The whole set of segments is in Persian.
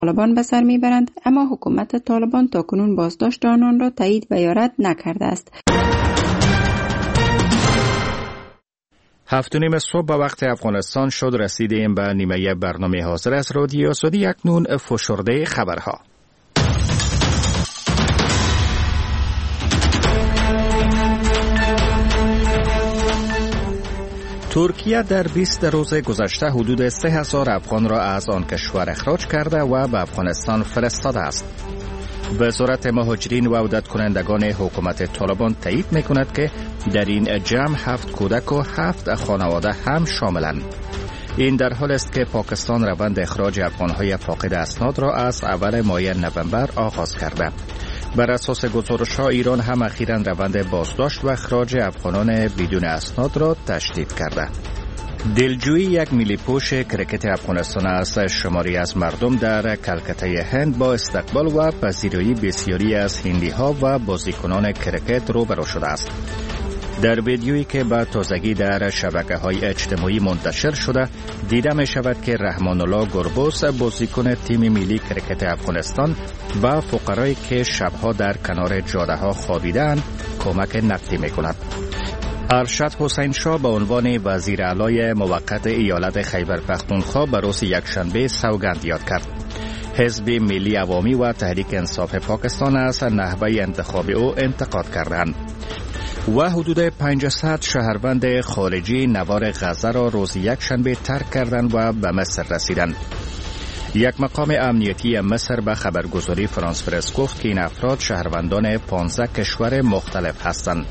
طالبان به سر میبرند، اما حکومت طالبان تاکنون بازداشت آنان را تایید و یا رد نکرده است. 7:30 صبح به وقت افغانستان شد. رسیدیم به نیمه برنامه حاضر از رادیو سعودی. اکنون فشرده خبرها. ترکیه در 20 روز گذشته حدود 3000 افغان را از آن کشور اخراج کرده و به افغانستان فرستاده است. وزارت مهاجرین و عودت کنندگان حکومت طالبان تایید می‌کند که در این جمع 7 کودک و 7 خانواده هم شاملند. این در حال است که پاکستان روند اخراج افغان‌های فاقد اسناد را از اول ماه نوامبر آغاز کرده. بر اساس گزارش‌ها ایران هم اخیراً روند بازداشت و اخراج افغانان بدون اسناد را تشدید کرده. دلجویی یک میلی‌پوش کرکت افغانستان از شماری از مردم در کلکته هند با استقبال و پذیرایی بسیاری از هندی‌ها و بازیکنان کرکت روبرو شده است. در ویدیویی که به تازگی در شبکه‌های اجتماعی منتشر شده دیده می شود که رحمان الله گربوس بازیکن تیم ملی کرکت افغانستان و فقرایی که شبها در کنار جاده‌ها خوابیده‌اند کمک نقدی می کند. ارشد حسین شاه به عنوان وزیر اعلی موقت ایالت خیبر پختونخوا به روز یکشنبه سوگند یاد کرد. حزب ملی عوامی و تحریک انصاف پاکستان از نحوه انتخاب او انتقاد کردند و حدود 500 شهروند خارجی نوار غزه را روز یکشنبه ترک کردند و به مصر رسیدند. یک مقام امنیتی مصر به خبرگزاری فرانس پرس گفت که این افراد شهروندان 15 کشور مختلف هستند.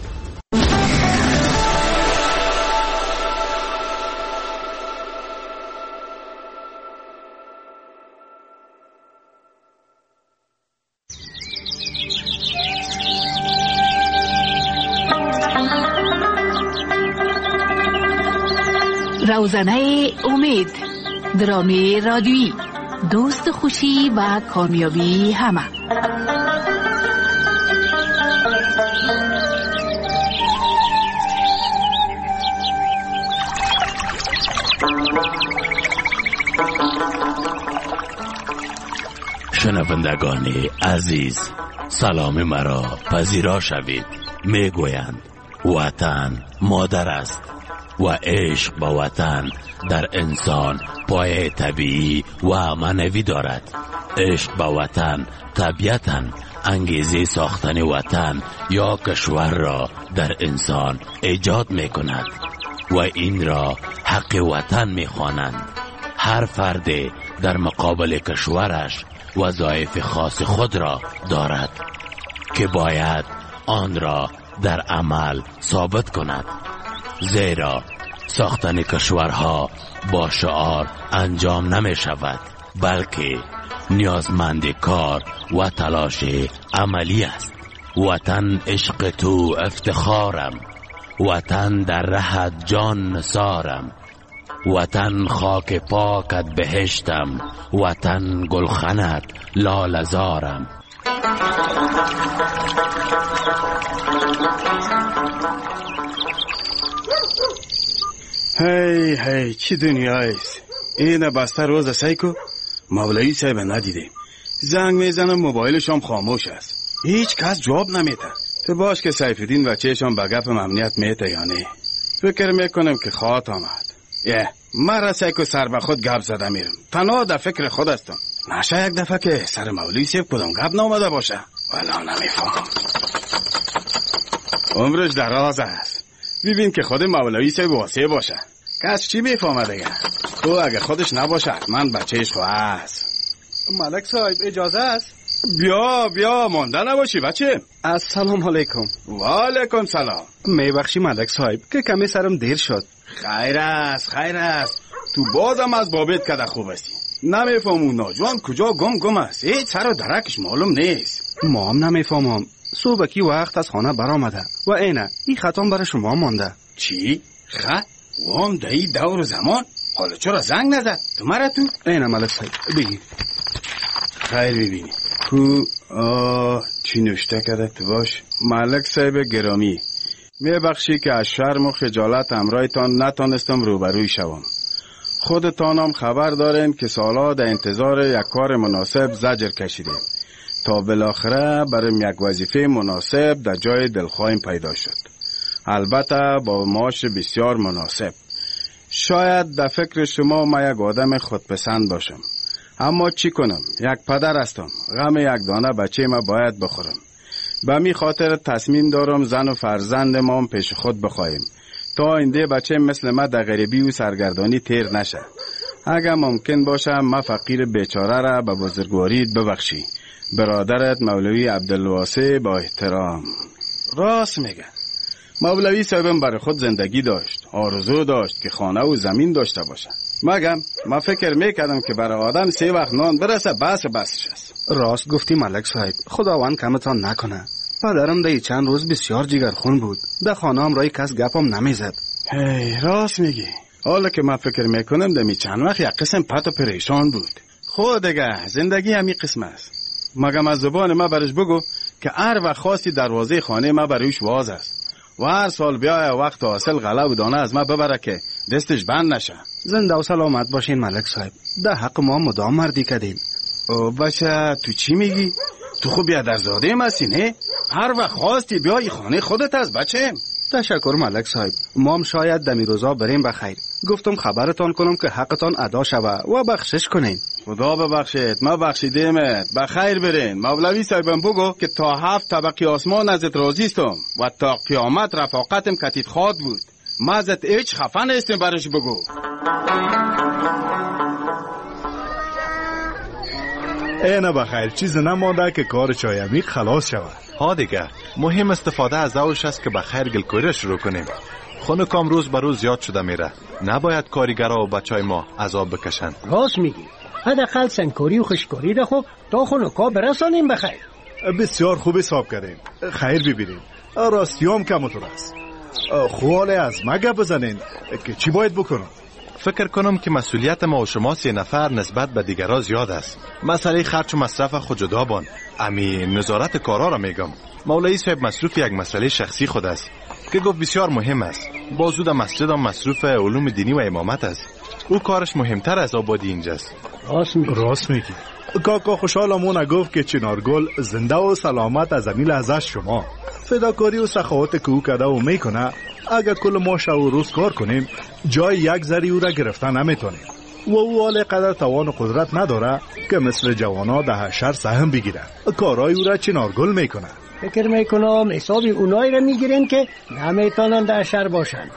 روزنه امید، درامی رادیویی، دوست خوشی و کامیابی همه. شنوندگان عزیز، سلام مرا پذیرا شوید. میگویند وطن مادر است و عشق با وطن در انسان پایه طبیعی و معنوی دارد. عشق با وطن طبیعتاً انگیزه ساختن وطن یا کشور را در انسان ایجاد می کند و این را حق وطن می خوانند. هر فرد در مقابل کشورش وظایف خاص خود را دارد که باید آن را در عمل ثابت کند، زیرا ساختن کشورها با شعار انجام نمی شود، بلکه نیازمند کار و تلاش عملی است. وطن عشق تو افتخارم، وطن در رهت جان نثارم، وطن خاک پاکت بهشتم، وطن گلخنت لاله‌زارم. هی هی چی دنیایست؟ این بسته روز سیکو مولوی صاحب ندیدیم. زنگ میزنم موبایلشم خاموش است، هیچ کس جواب نمیده. تو باش که سیفالدین و چهشم به گپم امنیت میته یا نه؟ فکر میکنم که خواهد آمد. مرا سیکو سر به خود گپ زده میرم، تنها در فکر خود هستم. نشه یک دفعه که سر مولوی صاحب کدام گپ نامده باشه. والا نمیفهم، عمرش دراز است. ببین که خود مولوی صاحب واسه باشه، کس چی میفهمه دیگه؟ تو اگه خودش نباشه من بچهش خو هست. ملک صاحب اجازه است؟ بیا مانده نباشی بچه. السلام علیکم. و علیکم سلام. میبخشی ملک صاحب که کمی سرم دیر شد. خیر است. تو بازم از بابت کده خوب هستی. نمیفهم اون ناجوان کجا گم است. هیچ سر و درکش معلوم نیست. ما هم نمیفهمم. صبحکی وقت از خانه برآمده و این خطام برای شما مانده. چی؟ خط؟ وام دایی دور زمان؟ حالا چرا زنگ نزد؟ تو مرا تو؟ این ملک صاحب بگی. خیر ببینی کو چی نوشته کده تو باش؟ ملک صاحب گرامی، میبخشی که از شرم و خجالت امرایتان نتانستم روبروی شوم. خودتانم خبر دارین که سالا در انتظار یک کار مناسب زجر کشیدیم تا بالاخره برای یک وظیفه مناسب در جای دلخواهیم پیدا شد. البته با معاش بسیار مناسب. شاید در فکر شما ما یک آدم خودپسند باشم، اما چی کنم؟ یک پدر هستم. غم یک دانه بچه ما باید بخورم. به می خاطر تصمیم دارم زن و فرزند ما پیش خود بخواهیم تا آینده بچه مثل ما در غریبی و سرگردانی تیر نشه. اگر ممکن باشه ما فقیر بیچاره را به بزرگواری ببخشی. برادرت مولوی عبدالواسع با احترام. راست میگه. مولوی صاحبم برای خود زندگی داشت، آرزو داشت که خانه و زمین داشته باشه. مگم ما فکر میکردم که برای آدم 3 وقت نان برسه بسش است. راست گفتی ملک صاحب، خداوند کمتان نکنه. پدرم در چند روز بسیار جگرخون بود. در خانه هم رای کس گپم نمیزد. راست میگی. حالا که من فکر میکنم دمی چند وقت یک قسم پت و پریشان بود. خود دیگه زندگی همین قسم است. مگم از زبان ما برش بگو که هر وقت خواستی دروازه خانه ما بروش واز است و هر سال بیای وقت حاصل غله و دانه از ما ببره که دستش بند نشه. زنده و سلامت باشین ملک صاحب. در حق ما مدام مردی کردین. او بچه تو چی میگی؟ تو خوب بیادرزاده مسی نه؟ هر وقت خواستی بیای خانه خودت از بچه. تشکر ملک صاحب. ما هم شاید دمی روزا بریم بخیر. گفتم خبرتان کنم که حقتان ادا شوه و بخشش کنین. خدا ببخشید، ما بخشیدیمت. بخیر برین. مولوی صاحبم بگو که تا 7 طبقه آسمان ازت راضی استم و تا قیامت رفاقتم کتید خواد بود. ما ازت هیچ خفه نیستیم برش بگو. اینه بخیر چیز نمانده که کار چایمی خلاص شود. ها دیگه مهم استفاده از اوش است که بخیر گلکوری شروع کنیم. خونکام روز به روز زیاد شده میره. نباید کارگرها و بچای ما عذاب بکشن. راست میگی. حداقل سنگکاری و خشکاری را خب تا خونکا برسانیم بخیر. بسیار خوب حساب کردیم. خیر ببینیم. راستیام کمتر است. خواله از ما گپ بزنین که چی باید بکنم؟ فکر کنم که مسئولیت ما و شما 3 نفر نسبت به دیگرها زیاد است. مسئله خرچ و مصرف خود جدا بان. امی نظارت کارا را میگم. مولوی صاحب مصروف یک مسئله شخصی خود است که گفت بسیار مهم است. بازود مسجد هم مصروف علوم دینی و امامت است. او کارش مهمتر از آبادی اینجاست. راست میگی. کاکا خوشحالمون گفت که چنارگل زنده و سلامت از این لحظه شما. فداکاری و سخاوت که او کرده و میکنه اگر کل ما شب و روز کار کنیم جای یک ذره او را گرفتن نمیتونیم و او حال قدر توان و قدرت نداره که مثل جوانا ده حشر سهم بگیره. کارای او را چنارگل میکنه. فکر میکنم حساب اونایی را میگیرین که نمیتونن ده حشر باشن.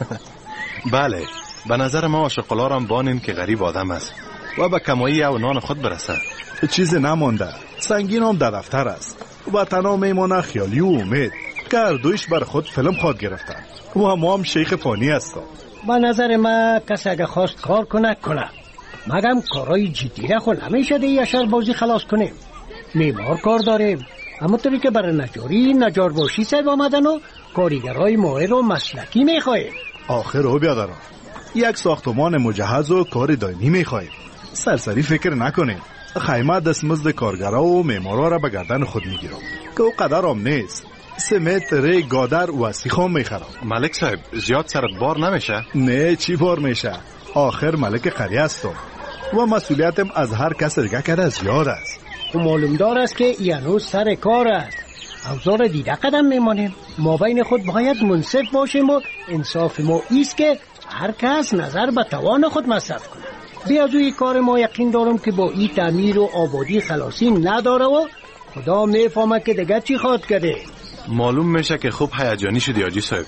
بله، به نظر ما شقلارم بانین که غریب آدم است و به کمایی او نان خود برسه. چیزی نمانده. سنگین هم در دفتر است و تنها میمانه خیالی و امید که هر دویش بر خود فیلم خواد گرفتن و ما هم شیخ فانی هستم. به نظر ما کسی اگه خواست کار کنه مگم کارای جدی را خود نمیشه ده یشر بازی خلاص کنیم. معمار کار داریم، اما طوری که برای نجاری نجار باشی سب آمدن و کاریگرهای ماهر و مسلکی میخواهیم. آخر رو بیادرم یک ساختمان مجهز و کار دائمی میخواهیم. سرسری فکر نکنیم. خیمه دستمزد کارگرها و معمارا را به گردن خود میگیرم که او قدر هم نیست. سمت، ری، گادر و سیخام میخرم. ملک صاحب زیاد سرت بار نمیشه؟ نه چی بار میشه؟ آخر ملک قریه هستم و مسئولیتم از هر کس دیگه کرده زیاد است. و معلوم دار است که یعنی سر کار است. اوزار دیده قدم میمانیم. ما بین خود باید منصف باشیم و انصاف ما ایست که هر کس نظر به توان خود مصرف کنه. بیازوی کار ما یقین دارم که با این تعمیر و آبادی خلاصی نداره و خدا میفهمه که دیگه چی خواد کرده. معلوم میشه که خوب هیجانی شدی حاجی صاحب.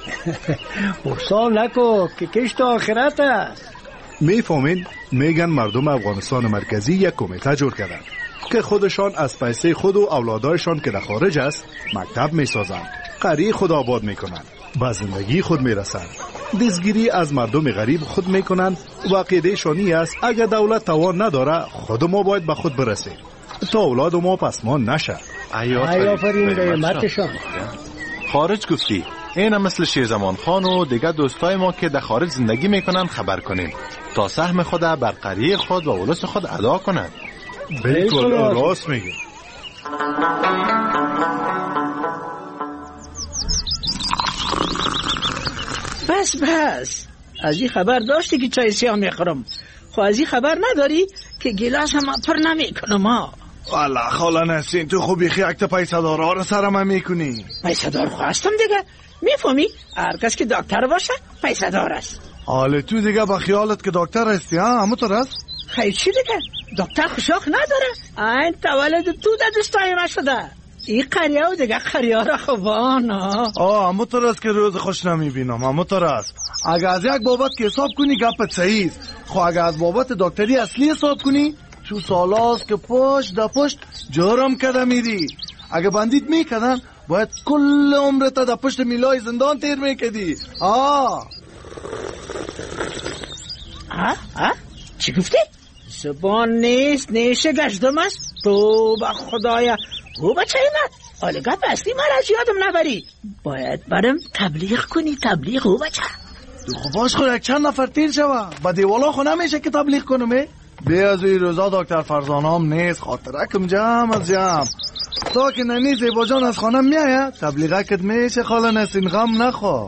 برسال نکو که کشت آخرت است. میفهمین میگن مردم افغانستان مرکزی یک کمیته جور کردن که خودشان از پیسه خود و اولادایشان که در خارج است مکتب میسازن، قریه خود آباد میکنن، به زندگی خود میرسن، دزگیری از مردم غریب خود میکنن و عقیده شانی است اگر دولت توان نداره خود ما باید به خود برسیم تا اولاد ما پسمان نشه. آفرین قیمتشان. خارج گفتی این مثل شیرزمان خان و دیگه دوستای ما که در خارج زندگی میکنن خبر کنیم تا سهم خود بر قریه خود و اولس خود ادا کنن. بالکل راست میگی. بس از این خبر داشتی که چای سیاه میخورم؟ خب از این خبر نداری که گیلاس هم پر نمیکنم ها؟ والا خاله نسرین تو خوبی خیلی پیسه دارا رو سرم میکنی. پیسه دار خواستم دیگه، میفهمی؟ هر کس که دکتر باشه پیسه دار است. حالا تو دیگه با خیالت که دکتر هستی ها؟ همونطور است؟ خیلی چی دیگه؟ دکتر خوشاق نداره؟ این تولد تو در دوستای ما شده. این قریه و دیگه قریه را خوبان ها. همونطور است که روز خوش نمیبینم. همونطور است. اگه از یک بابت که حساب کنی گپت صحیح است. خب اگه از بابت دکتری اصلی حساب کنی تو سالاست که پشت در پشت جرم کرده میری. اگه بندیت میکردن باید کل عمرت در پشت میلای زندان تیر میکردی. چی گفتی؟ زبان نیست نیشه گشتم است. تو با خدایا او بچه ایمد حالا گپ اصلی من از یادم نبری. باید برم تبلیغ کنی. تبلیغ او بچه خب باش خود یک چند نفر تیر شوه با دیوالا خو نمیشه که تبلیغ کنم. بیا از این روزا دکتر فرزانه هم نیست. خاطرکم جمع از جمع تا که ننی زیبا جان از خانم میایه تبلیغکت میشه. خاله نسرین غم نخوا.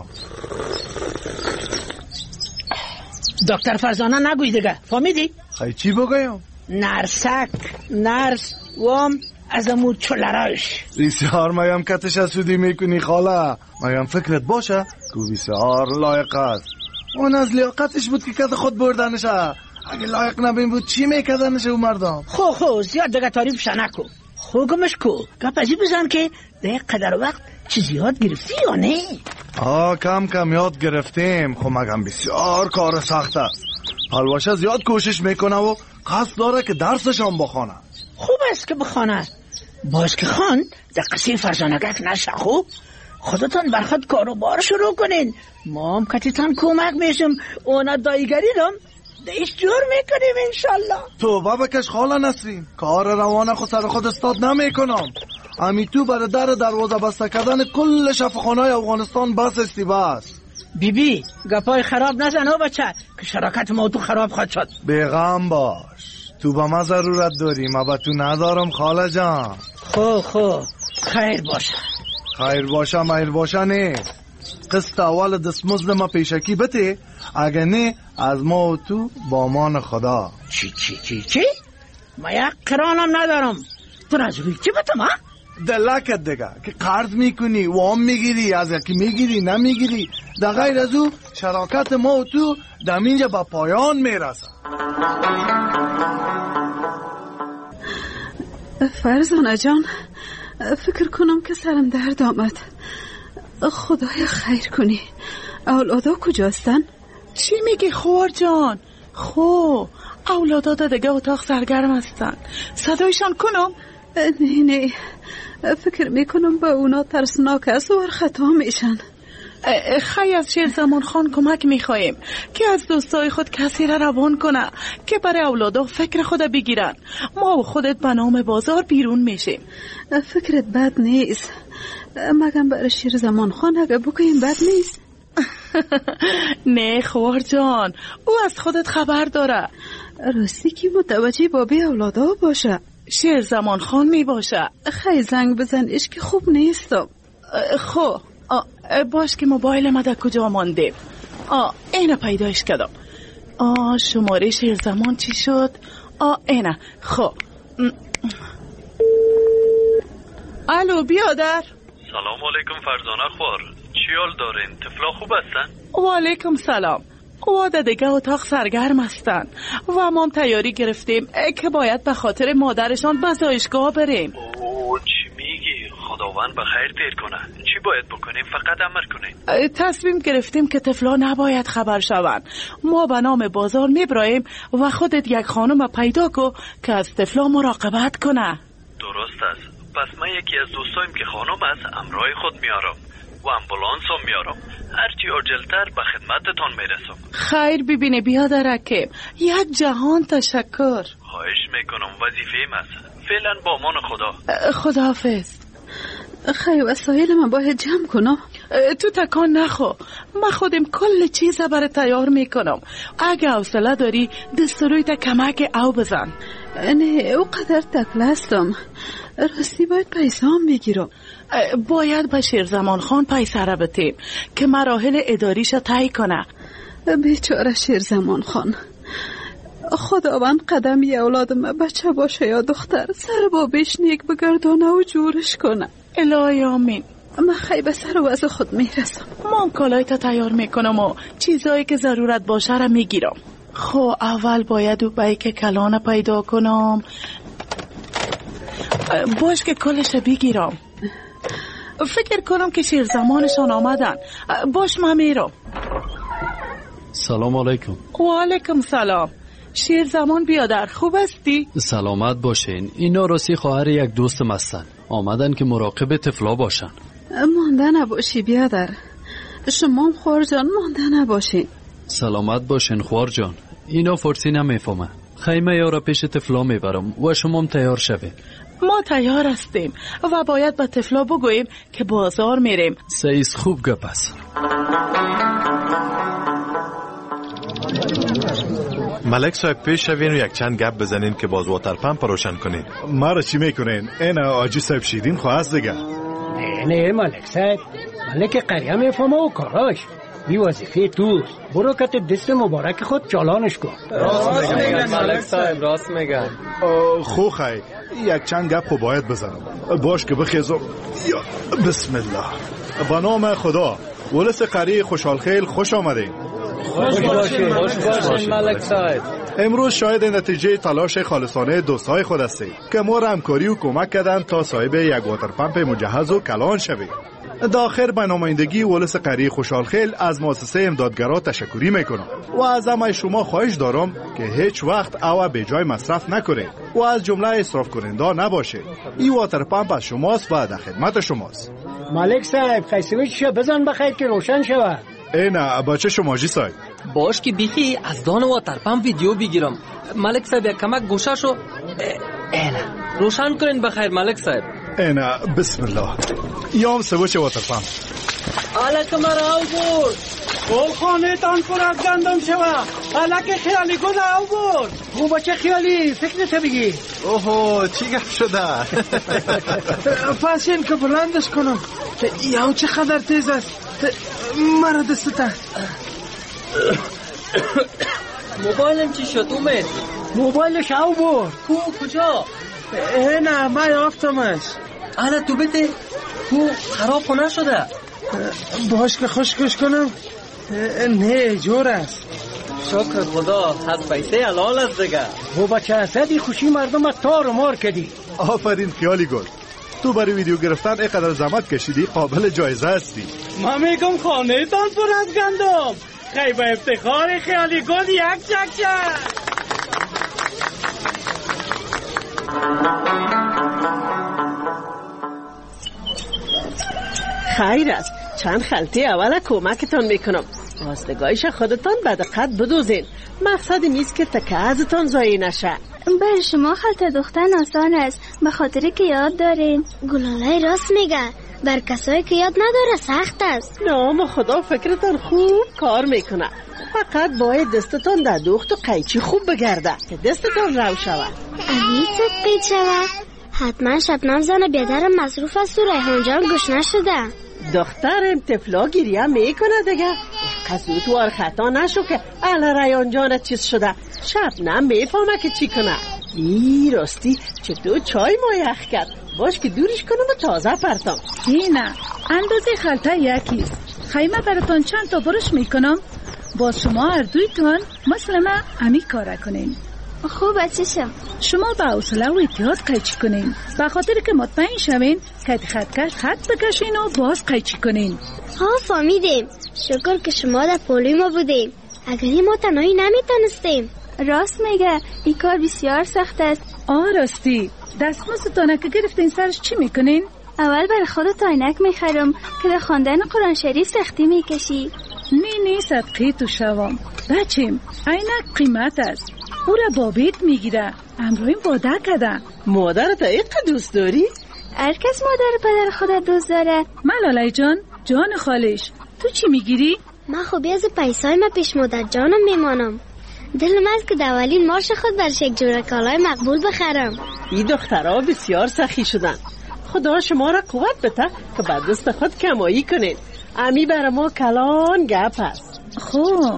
دکتر فرزانه نگوی دیگه فهمیدی؟ خیلی چی بگویم؟ نرسک نرس وام از امو چلراش. بسیار مایم کتش حسودی میکنی خاله. مایم فکرت باشه که بسیار لایق است. اون از لیاقتش بود که کت خود بردنشه. اگه لایق نبین بود چی میکردنشه او مردم؟ خو زیاد دیگه تعریفش نکو. گمش کو گپ ازی بزن که ده قدر وقت چیزی یاد گرفتی یا نه؟ کم کم یاد گرفتیم. خب مگم بسیار کار سخت است. حلواشه زیاد کوشش میکنه و قصد داره که درسش هم بخونه. خوب است که بخونه. باز که خان در قصه فرزانگک نشه. خوب خودتان برخد کاروبار شروع کنین. ما هم کتیتان کمک میشم. اونا دایگری دم دیش جور میکنیم انشالله. تو بکش خاله نسرین. کار روانه خود سر خود استاد نمیکنم. امی تو برای دروازه بسته کردن کل شفاخانه‌های افغانستان بس استی بس. بی گپای خراب نزن او بچه که شراکت ما تو خراب خواهد شد. بیغم باش. تو با ما ضرورت داری. ما با تو ندارم خاله جان. خو خیر باشه. خیر باشه میر باشه نیست. قسط اول دستمزد ما پیشکی بده. اگه نه از ما و تو با مان خدا. چی؟ ما یک قرانم ندارم. تو از روی چی بتم ها؟ دلکت دیگه که قرض میکنی وام میگیری از یکی میگیری نمیگیری. در غیر از او شراکت ما و تو دمینجا با پایان میرسه. فرزانه جان فکر کنم که سرم درد آمد. خدایا خیر کنی. اولادا کجاستن؟ چی میگی خور جان؟ اولادا دیگه اتاق سرگرم هستن. صدایشان کنم؟ نه فکر میکنم با اونا ترسناک است و خطا میشن. خیلی از شیرزمان خان کمک میخواییم که از دوستای خود کسی را روان کنه که برای اولادا فکر خود بگیرن. ما و خودت به نام بازار بیرون میشیم. فکرت بد نیست. مگم برای شیرزمان خان اگه بکنیم بد نیست. نه خوار جان او از خودت خبر داره. راستی که متوجه بابی اولادا باشه. شیرزمان خان می باشه. خیلی زنگ بزنش که خوب نیستم. باش که موبایل ما در کجا مانده. اینه پیدایش کردم. شماره شیرزمان چی شد؟ اینه. الو بیادر. سلام علیکم فرزانه خوار. چی حال دارین؟ طفلا خوب هستن؟ و علیکم سلام. واده دیگه اتاق سرگرم هستن و ما هم تیاری گرفتیم که باید به خاطر مادرشان به زایشگاه بریم. چی میگی؟ خداوند بخیر تیر کنه. چی باید بکنیم؟ فقط امر کنیم. تصمیم گرفتیم که طفلا نباید خبر شوند. ما به نام بازار میبراییم و خودت یک خانم پیدا کو که از طفلا مراقبت کنه. درست است. پس من یکی از دوستایم که خانم است همراه خود میارم و امبولانس هم میارم. هرچی عجلتر به خدمتتان میرسم. خیر ببینه بیادرکه. یک جهان تشکر. خواهش میکنم وظیفه‌ام است. فعلا با امان خدا. خداحافظ. خیر وسایل من باید جمع کنم. تو تکان نخو. من خودم کل چیز برای تیار میکنم. اگه حوصله داری دستروی تا کمک او بزن. نه او قدر تکل هستم. راستی باید پیسه هم بگیرم. باید به شیرزمان خان پیسه را بتیم که مراحل اداریش طی کنه. بیچاره شیرزمان خان، خداوند قدمی اولادم بچه باشه یا دختر سر با بیش نیک بگردانه و جورش کنه. الهی آمین. من خیلی به سر وضع خود میرسم. من کالایت تیار میکنم و چیزایی که ضرورت باشه را میگیرم. خب اول باید او بیک کلان پیدا کنم. باش که کلش بگیرم. فکر کنم که شیرزمانشان آمدن. باش من میرم. سلام علیکم. و علیکم سلام. شیرزمان بیادر، خوب هستی؟ سلامت باشین. اینا راستی خواهر یک دوستم هستن. آمدن که مراقب طفلا باشن. مانده نباشی بیادر. شما خوار جان مانده نباشین. سلامت باشین خوار جان. اینا فارسی نمیفهمه. خیمه یارا پیش طفلا میبرم و شما هم تیار شوید. ما تیار هستیم و باید به طفلا بگوییم که بازار میریم. سیز خوب گپ است. ملک صاحب پیش شوین و یک چند گپ بزنین که باز واتر پمپ روشن کنین. مرا چی میکنین؟ این آجی صاحب شیرین خواست دیگه. نه ملک صاحب، ملک قریه میفهمه و کاراش. بی وظیفه توست. برو کت دست مبارک خود چالانش کن. راست میگن ملک صاحب، راست میگن. خو خی یک چند گپ خو باید بزنم. باش که بخیزم. یا بسم الله. با نام خدا. ولس قریه خوشحال خیل خوش آمدین. خوش باشین ملک صاحب. امروز شاید نتیجه تلاش خالصانه دوستای خود هستید که ما را همکاری و کمک کردن تا صاحب یک واتر پمپ مجهز و کلان شویم. داخل به نمایندگی ولس قریه خوشحال خیل از مؤسسه امدادگرا تشکری میکنم و از همه شما خواهش دارم که هیچ وقت او به جای مصرف نکنید و از جمله اسراف کننده نباشید. این واتر پمپ از شماست و در خدمت شماست. ملک صاحب خیسویچ بزن بخیر که روشن شود. نه بچه شما جی صاحب. باش که بیخی از دان واتر پمپ ویدیو بگیرم. ملک صاحب یک کمک گوشاشو اینا روشن کنین بخیر ملک صاحب. اینا بسم الله. یام سوچ واتر پمپ. الک مرا او برد. گل خانه تان پر از گندم شوه. الک خیالی گل او برد. او بچه خیالی فکرت بگی. اوهو چی گپ شده؟ پس این که بلندش کنم. یاو چقدر تیز است. مرا دستتا. موبایلم چی شد اومد؟ موبایلش او برد. کجا؟ نه من یافتمش. انا تو بده کو خراب نشده. باش که خشکش کنم. نه جور است. شکر خدا از پیسه حلال است دیگه. او بچه اسدی خوشی مردم تار و مار کردی. آفرین خیالی گل. تو برای ویدیو گرفتن اینقدر زحمت کشیدی قابل جایزه هستی. من میگم خانه تان پر از گندم. خیلی با افتخار خیالی گل یک چکچک. خیر است. چند خلطه اول کمکتان میکنم. راستگاهیش خودتان به دقت بدوزین. مقصد نیست که تکه ازتان ضایع نشه. برای شما خلطه دوختن آسان است، به خاطر که یاد دارین. گلالای راست میگه، بر کسایی که یاد نداره سخت است. نام خدا فکرتان خوب کار میکنه. فقط باید دستتان در دوخت و قیچی خوب بگرده که دستتان رو شود. امیت قید شود. حتما شبنم زن بیادرم مصروف است و ریحان جان گوش نشده. دخترم طفلا گریه میکنه دیگه. قصود وار خطا نشو که اهل ریحان جانت چیز شده. شبنم میفهمه که چی کنه. ای راستی چطور چای ما یخ کرد. باش که دورش کنم و تازه پرتام. نه اندازه خلطه یکیست. خیمه براتون چند تا برش میکنم. باز شما هر دویتون مثل من امی کاره کنین. خوب بچشم. شما با حوصله و احتیاط قیچی کنین، به خاطر که مطمئن شوین که خطکش خط بکشین و باز قیچی کنین. فهمیدیم. شکر که شما در پولوی ما بودیم. اگری ما تنهایی نمیتونستیم. راست میگه، این کار بسیار سخت است. راستی دستمزدتانه که گرفتین سرش چی میکنین؟ اول برای خودت عینک میخرم که در خواندن قرآن شریف سختی میکشی. نه صدقی تو شوام بچیم. عینک قیمت است، او را بابیت میگیره. امرویم واده کده. مادرت ایقا دوست داری؟ هر کس مادر پدر خودت دوست داره. ملالای جان خالش تو چی میگیری؟ من خوبی از پیسای ما پیش مادر جانم میمانم. دلم از که دولین مارش خود برش یک جوره کالای مقبول بخرم. این دخترها بسیار سخی شدن. خدا شما را قوت بده که بعد دست خود کمایی کنین. امی برای ما کلان گپ هست.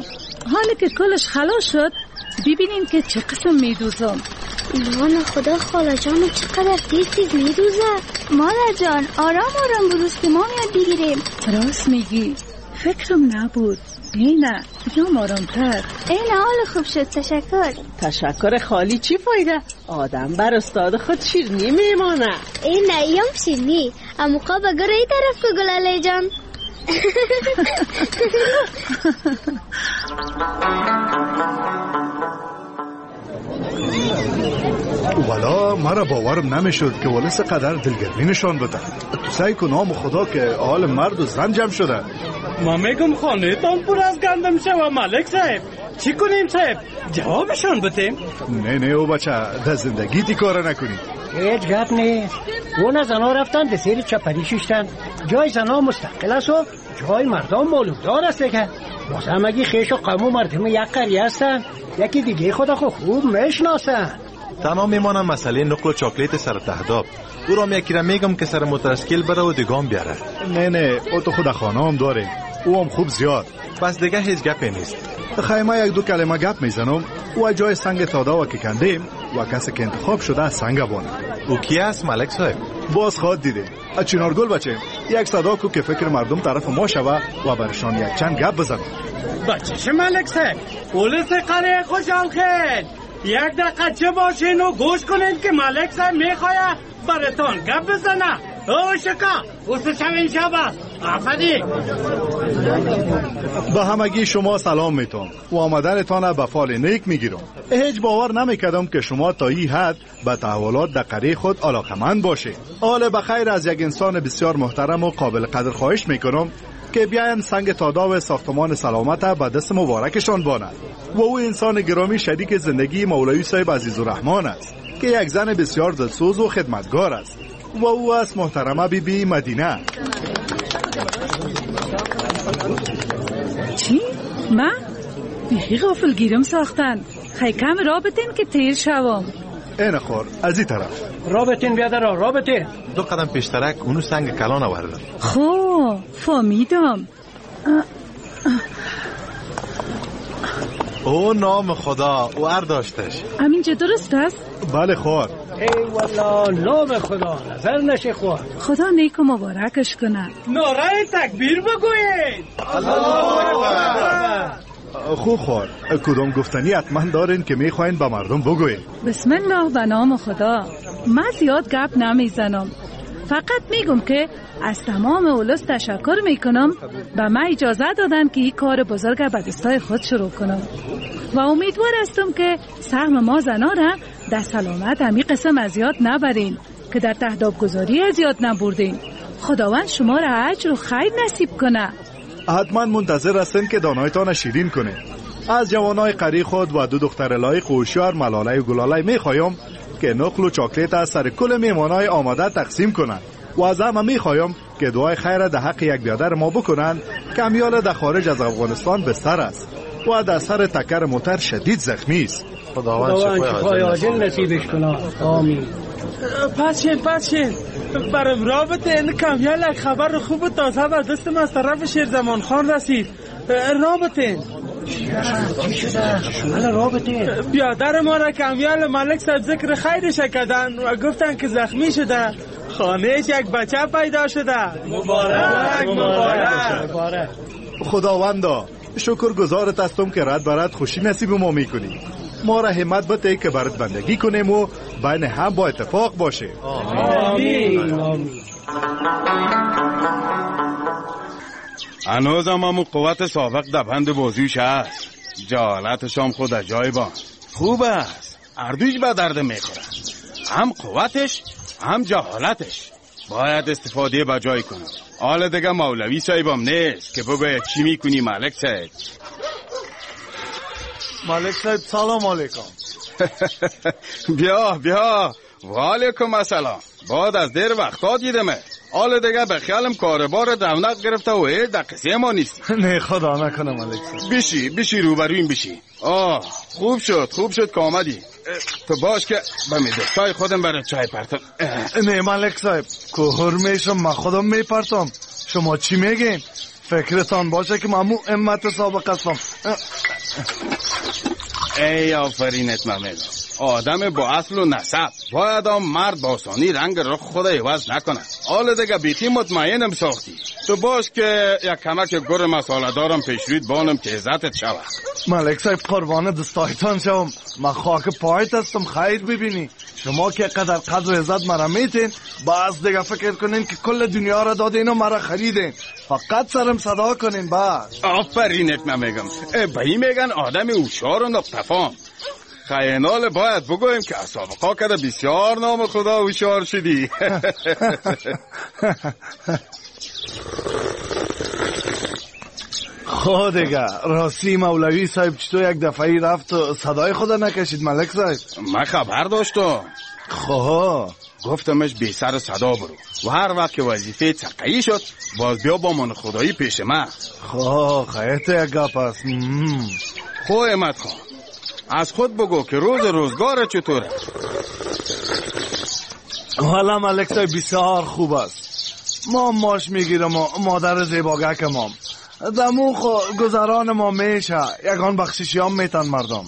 حالا که کلش خلاص شد ببینیم که چه قسم میدوزم. ایمان خدا خاله جانو چقدر تیز میدوزه. مادر جان آرام بروز که ما میاد بگیریم. راست میگی، فکرم نبود. نه بیام آرامتر. این حال خوب شد. تشکر خالی چی فایده؟ آدم بر استاد خود شیرنی میمانه. این نیم شیرنی اموقا بگر ای طرف که گلاله جان. والا مرا باورم نمیشد که ولس قدر دلگرمی نشان بده. تو سعی کن نام خدا که حال مرد و زن جمع شده. ما میگم خانه تان پر از گندم شوه ملک صاحب. چی کنیم صاحب؟ جوابشان بتیم؟ نه او بچه در زندگی تی کار نکنی. هیچ گپ نیست. اون زنا رفتن به سیر چپری ششتن. جای زنا مستقل است و جای مردم مولودار است دیگه. بازم اگه خیش و قوم مردم یک قریه هستن یکی دیگه خدا خوب میشناسن. تنها میمانم مسئله نقل و چاکلیت سر تهداب. او را یکی را میگم که سر مترسکیل بره و دیگام بیاره. نه او تو خود خانه هم داره. او هم خوب زیاد. بس دیگه هیچ گپی نیست. خیمه یک دو کلمه گپ میزنم و جای سنگ تادا و که کندیم و کسی که انتخاب شده سنگ بانه. او کی است ملک صاحب؟ باز خواد دیده. چنارگل بچه یک صدا کو که فکر مردم طرف ما شوه و برشان یک چند گپ بزنم. بچهش ملک صاحب پولیس قریه خوشحال خیل. یک دقیقه چه باشین و گوش کنین که ملک صاحب میخواه براتون گپ بزنه. او شکا اوست شوین شب است. آفدی به همگی شما سلام میتونم و آمدنتان به فال نیک میگیرم. هیچ باور نمیکردم که شما تا این حد به تحولات در قریه خود علاقمند باشه. حال بخیر از یک انسان بسیار محترم و قابل قدر خواهش میکنم که بیاین سنگ تادا و ساختمان سلامت به دست مبارکشان باند. و او انسان گرامی شریک زندگی مولوی صاحب عزیزالرحمن است که یک زن بسیار دلسوز و خدمتگار است و او است محترمه بیبی مدینه. چی؟ من؟ بیخی غافل گیرم ساختن. خیلی کم رابطین که تیر شوام. این خور از این طرف رابطین بیادر رابطین. دو قدم پیشترک اونو سنگ کلان آورده. خو فهمیدم. او نام خدا او داشتش. همینجا درست است؟ بله خور. ای والا نام خدا نظر نشه خور. خدا نیک و مبارکش کنه. نعره تکبیر بگوید. الله اکبر. خوب خور. کدام گفتنی حتما دارین که میخواین به مردم بگوین؟ بسم الله و نام خدا. من زیاد گپ نمیزنم، فقط میگم که از تمام اولس تشکر میکنم به من اجازه دادن که این کار بزرگ به دستای خود شروع کنم و امیدوار هستم که سهم ما زنا را در سلامت همی قسم اذیت نبرین که در تهداب گذاری اذیت نبردین. خداوند شما را اجر و خیر نصیب کنه. حتما منتظر هستین که دانایتان شیرین کنه. از جوانای قری خود و دو دختر لایق و هوشیار ملاله و گلاله میخوایم که نقل و چاکلیت از سر کل میمانای آماده تقسیم کنند و از همه میخوایم که دعای خیر در حق یک بیادر ما بکنند که امیال در خارج از افغانستان بستر است و در سر تکر موتر شدید زخمی است. خداوند شفای عاجل نصیبش کنه. آمین. پسشین برام رابطه این کامیال خبر خوب و تازه به دستم از طرف شیرزمان خان رسید. رابطه چی شده؟ رابطه بیادر ما را کامیال ملک صاحب ذکر خیرش کردن و گفتن که زخمی شده. خانهش یک بچه پیدا شده. مبارک. خداوندا شکر گزارت هستم که رد برد خوشی نصیب ما میکنی. ما را همت بده که برات بندگی کنیم و بین هم با اتفاق باشه. آمین. هنوز هم همون قوت سابق در بند بازیش هست. جهالتش هم خود از جای بان خوب است. اردویش به درد میخوره، هم قوتش هم جهالتش. باید استفاده به جای کنم. حالا دیگه مولوی صاحبم نیست که بگوید چی میکنی ملک صاحب. ملک صاحب سلام علیکم. بیا و علیکم السلام. بعد از دیر وقتا دیدمه. حالا دیگه به خیالم کاربار دونق گرفته و در قصه ما نیستی. نه خدا نکنه ملک صاحب. بشی روبرویم بشی. خوب شد که آمدی. تو باش که به میدستای خودم برای چای پرتم. نه ملک صاحب کهر میشم، من خودم میپرتم. شما چی میگین؟ فکرتان باشه که من امت سابق هستم. ای آفرینت محمد. آدم با اصل و نسب باید مرد با آسانی رنگ رخ خود عوض نکنه. حالا دیگه بیخی مطمئنم ساختی. تو باش که یک کمک گر مساله دارم پیشرویت بانم که عزتت شود. ملک صاحب قربان دستایتان شوم. من خاک پایت هستم خیر ببینی. شما که قدر قدر و عزت مرا میتین باز دیگه فکر کنین که کل دنیا را دادین و مرا خریدین. فقط سرم صدا کنین باز. آفرینت نمیگم. بایی میگن آدم هوشیار و نقطه‌فهم. خیانال باید بگویم که سابقا کده بسیار نام خدا هوشیار شدی. خود دیگه راستی مولوی صاحب چطور یک دفعه رفت و صدای خدا نکشید ملک صاحب؟ من خبر داشتم. خواه گفتمش بی سر صدا برو و هر وقت که وظیفه تقیی شد باز بیا با من خدایی پیش من. خواه خیلی یک گپ است. خواه امت خان از خود بگو که روزگار چطوره؟ حالا ملک صاحب بسیار خوب است. ما ماش میگیرم و مادر زیباگک مام دمو خو گذران ما میشه. یکان بخششی هم میتن مردم.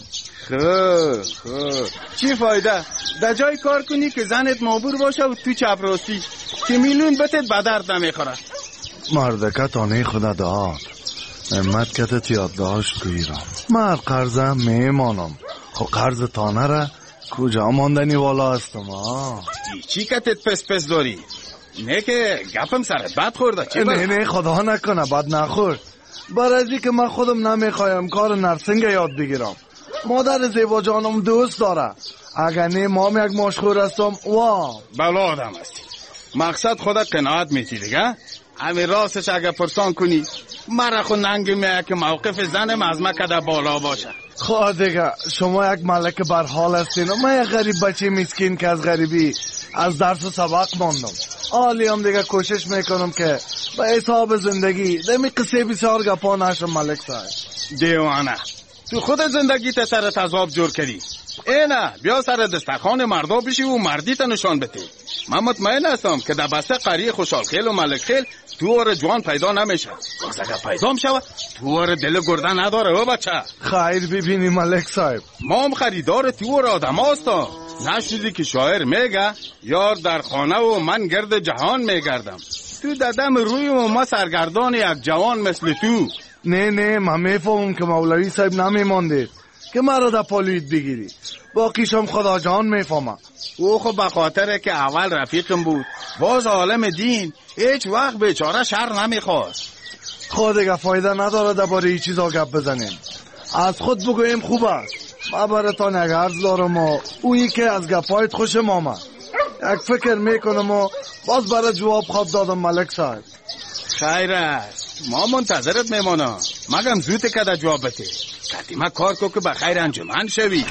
خوب چی فایده؟ در جای کار کنی که زنت مابور باشه و تو چپراسی که میلیون بتت به درد نمیخوره. مردکه تانه خدا داد امت کتت یاد داشت گویرم. من قرضم میمانم. خو قرض تانه را کجا ماندنی والا هستم. چی کتت پس داری؟ نه که گپم سرت بد خورده. نه خدا نکنه بد نخورد. برای که من خودم نمیخوایم کار نرسنگ یاد بگیرم. مادر زیبا جانم دوست داره. اگر نه مام یک مشغول هستم بلا آدم هستی. مقصد خودت قناعت میتی دیگه. همین راستش اگر پرسان کنی مرا خود ننگی میه که موقف زنم از من کده بالا باشه. خواهد دیگه شما یک ملک برحال هستین و من یک غریب بچه مسکین که از غریبی از درس و سبق ماندم. حالی هم دیگه کوشش میکنم که به حساب زندگی دمی قصه بسیار گپا نشم ملک صاحب. دیوانه تو خود زندگی تا سر تضاب جور کردی. اینه بیا سر دسترخوان مردا بشی و مردی تا نشان بده. من مطمئن هستم که در بسته قریه خوشحال خیل و ملک خیل تو جوان پیدا نمیشه. باز اگر پیدا میشه تو دل گرده نداره و بچه. خیر ببینی ملک صاحب ما هم خریدار تو آدم هستم. نشدی که شاعر میگه یار در خانه و من گرد جهان میگردم. تو ددم روی و ما سرگردان یک جوان مثل تو. نه من میفهمم که مولوی صاحب نمیمانده که مرا در پالویت بگیری. باقیشم خدا جان میفهمم. او خب به خاطر که اول رفیقم بود باز عالم دین هیچ وقت بیچاره شر نمیخواست. خود دیگه فایده نداره درباره این چیزا گپ بزنیم. از خود بگویم خوب است. من براتان یک عرض دارم و اویی که از گپایت خوشم آمد. یک فکر میکنم و باز برای جواب خواب دادم ملک صاحب. خیر است ما منتظرت میمانم. مگم زود که در جواب بده. قدیمه کار کو که به خیر انجمن شوی.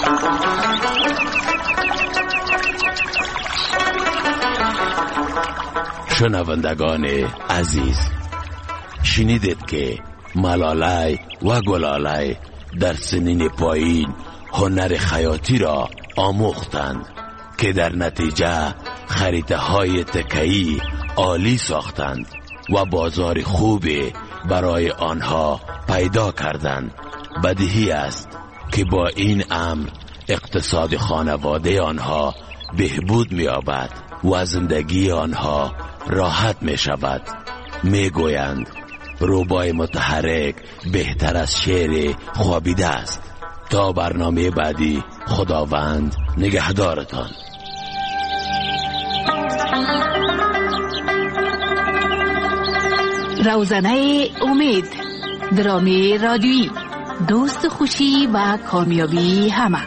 شنوندگان عزیز شنیدید که ملالای و گلالای در سنین پایین هنر خیاطی را آموختند که در نتیجه خریده های تکه‌ای عالی ساختند و بازار خوبی برای آنها پیدا کردند. بدیهی است که با این امر اقتصاد خانواده آنها بهبود می‌یابد و زندگی آنها راحت می‌شود. می‌گویند روبای متحرک بهتر از شعر خوابیده است. تا برنامه بعدی خداوند نگهدارتان. روزنه امید، درامی رادیویی، دوست خوشی و کامیابی همه.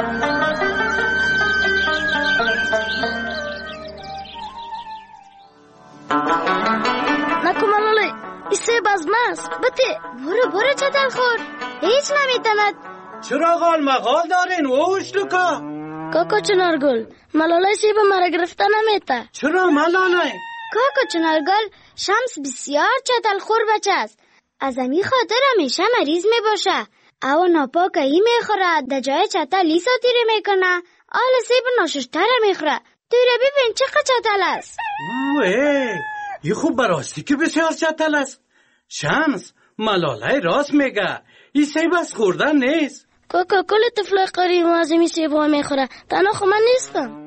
نکو ملاله ایسه بازماست بته برو چطور خور هیچ نمیتند. چرا غال مغال دارین ووش لکا کاکا چنارگل ملاله سیب مرا گرفته نمیته. چرا ملاله؟ کاکا چنارگل شمس بسیار چطل خور بچه است. از امی خاطر همیشه مریض می باشه. او ناپاک ای میخوره در جای چطل لیسا تیره میکنه. آل سیب ناششتر میخوره. تیره ببین چقدر چطل است. اوه ای خوب براستی که بسیار چطل است. شمس ملاله راست میگه. این سیب از خوردن نیست. کاکا کل طفلای قریب از این سیب ها میخوره. تنها خب من نیستم.